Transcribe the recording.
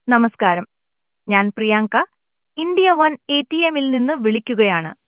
നമസ്കാരം, ഞാൻ Priyanka, India one A T എമ്മിൽ നിന്ന് വിളിക്കുകയാണ്.